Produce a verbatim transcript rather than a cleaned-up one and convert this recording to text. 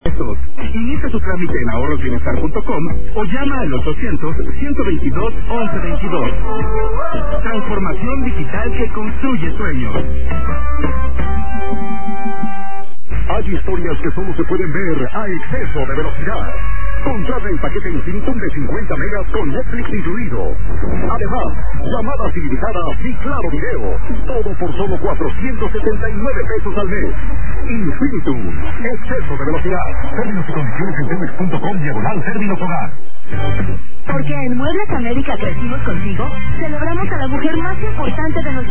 pesos. Inicia tu trámite en ahorros bienestar punto com o llama al ochocientos, ciento veintidós, once veintidós. Transformación digital que construye sueños. Hay historias que solo se pueden ver a exceso de velocidad. Contrata el paquete Infinitum de cincuenta megas con Netflix incluido. Además, llamadas ilimitadas y claro video. Todo por solo cuatrocientos setenta y nueve pesos al mes. Infinitum. Exceso de velocidad. Términos y condiciones en telmex punto com diagonal términos hogar. Porque en Muebles América crecimos contigo, celebramos a la mujer más importante de nuestra